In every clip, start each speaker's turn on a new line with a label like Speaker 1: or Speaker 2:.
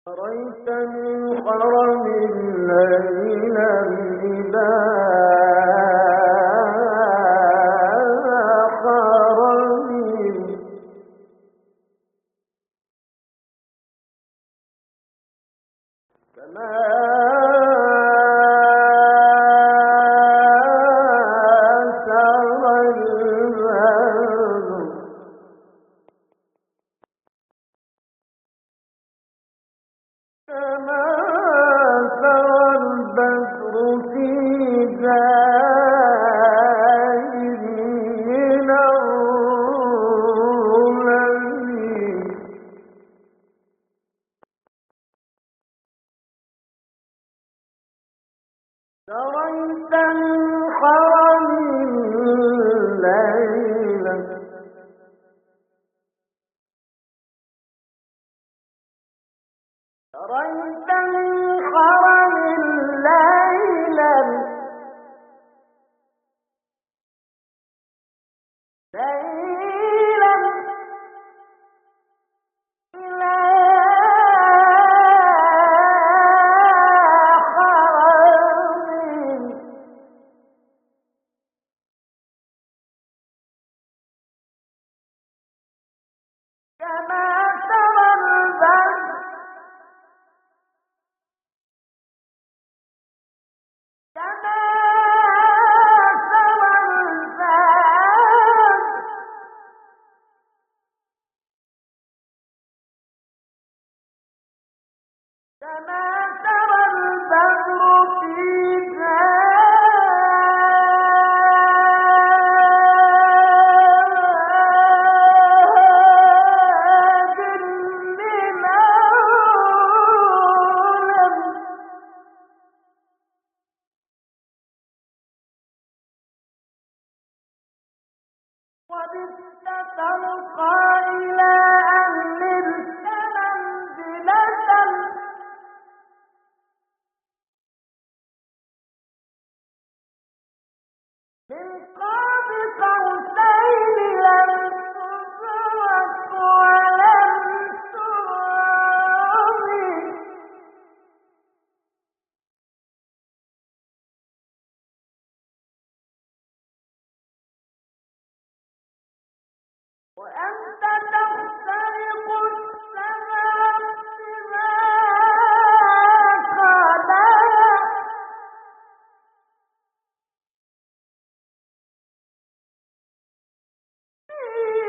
Speaker 1: أريت من حرم ليلا إلى حرم فما سرى البدر كما سرى البدر في زاهد من الرمل تريت من حرم ليلا تريت من حرم ليلا ليلا إلى حرم كما ترى البدر كما ترى البدر كما ترى البدر في زاد من العالم وبت تلقى إلى أهل منزلة من قاب قوسين لم تدرك ولم ترمي وأنت تخترق السماء سباقا لها في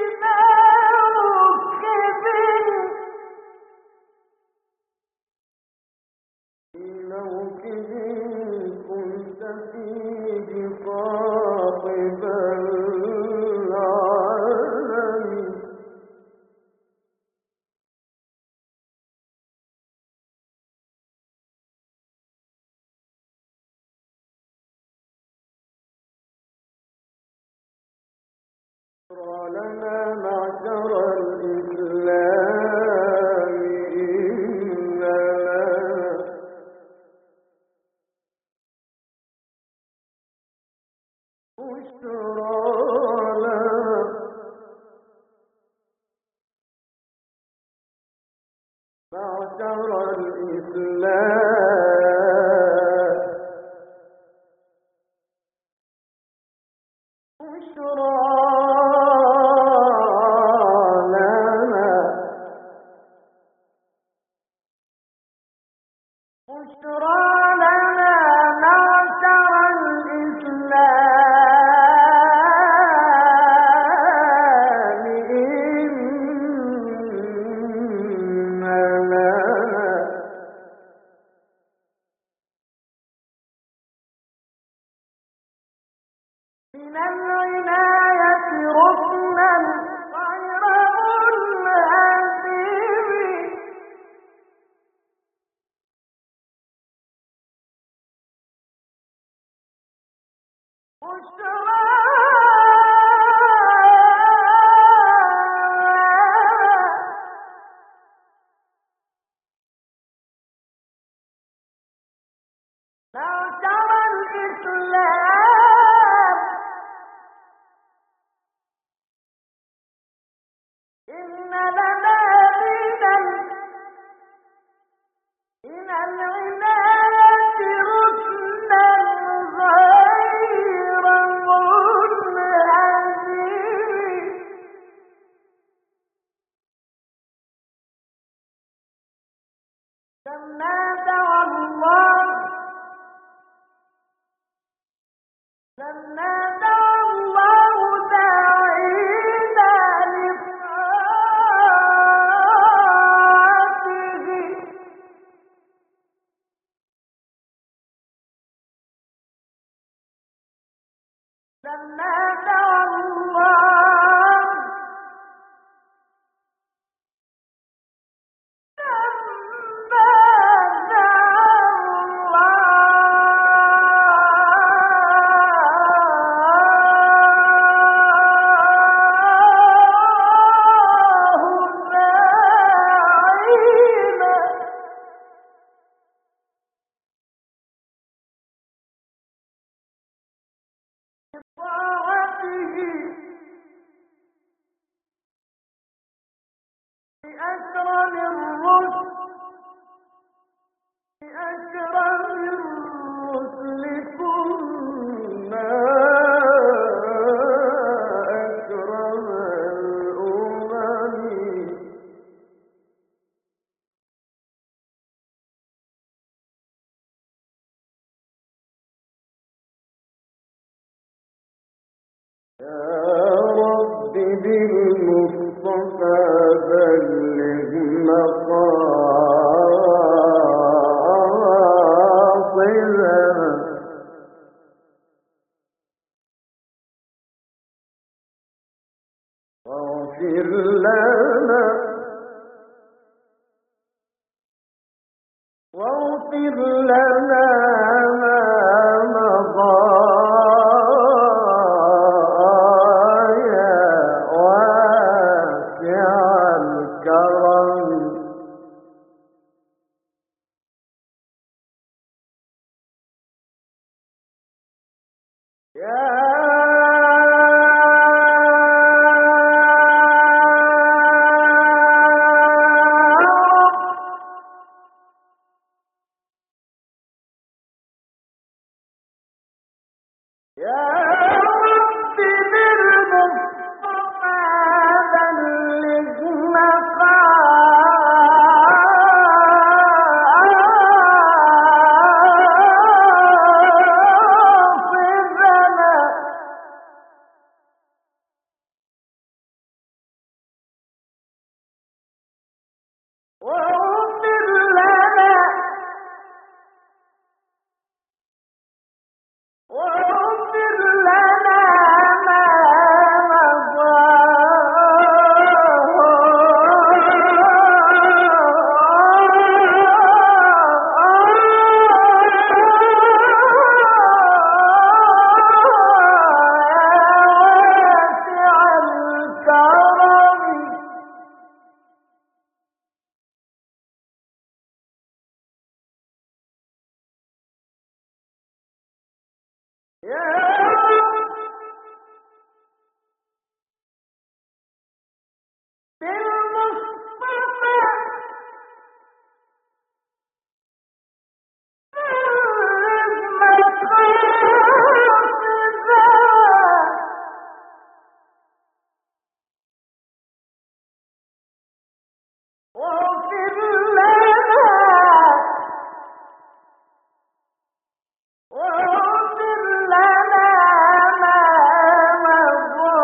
Speaker 1: موكب كنت فيه صاحب العالم بشرى لنا معشر الإسلام إن لنا بشرى لنا معشر الإسلام بشرى لنا بشرى لنا معشر الإسلام إن لنا من العناية ركنا غير منهزم لما دعا الله لما دعا الله داعينا لطاعته لما دعا الله بأكرم الرسل كنا أكرم الأمم يا رب بالمصطفى بلغ مقاصدنا واغفر لنا ما مضى يا واسع الكرم يا رب بالمصطفى بلغ مقاصدنا واغفر لنا ما مضى واسع الكرم يا بالمصطفى واغفر لنا ما مضى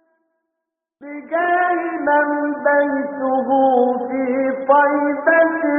Speaker 1: بجاه من بيته في طيبة